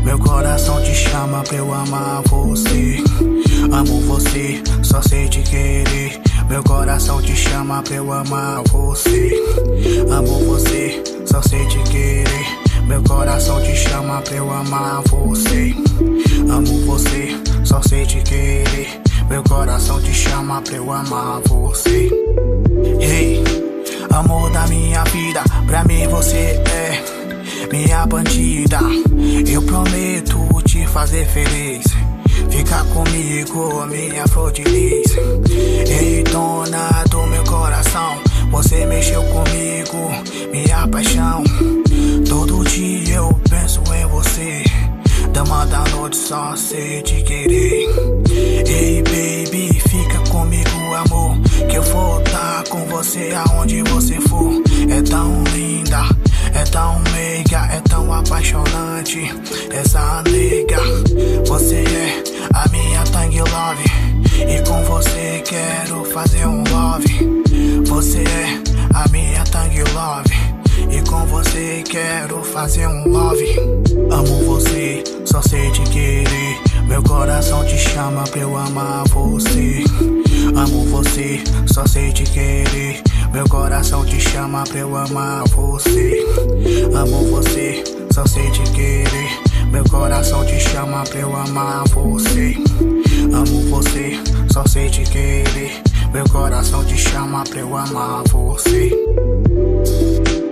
Meu coração te chama pra eu amar você. Amo você, só sei te querer. Meu coração te chama pra eu amar você. Amo você, só sei te querer. Meu coração te chama pra eu amar você. Amo você, só sei te querer. Meu coração te chama pra eu amar você. Ei, amor da minha vida, pra mim você é minha bandida. Eu prometo te fazer feliz. Fica comigo, minha flor de lis. Ei, dona do meu coração, você mexeu comigo, minha paixão. Todo dia eu penso em você, dama da noite, só sei te querer. Ei, baby, fica comigo, amor, que eu vou estar com você aonde você for. É tão linda, é tão meiga, é tão apaixonante essa nega. Você é a minha Tang Love, e com você quero fazer um love. Você é a minha Tang Love, e com você quero fazer um love. Amo você, só sei te querer. Meu coração te chama pra eu amar você. Amo você, só sei te querer. Meu coração te chama pra eu amar você. Amo você, só sei te querer. Meu coração te chama pra eu amar você. Amo você, só sei te querer. Meu coração te chama pra eu amar você.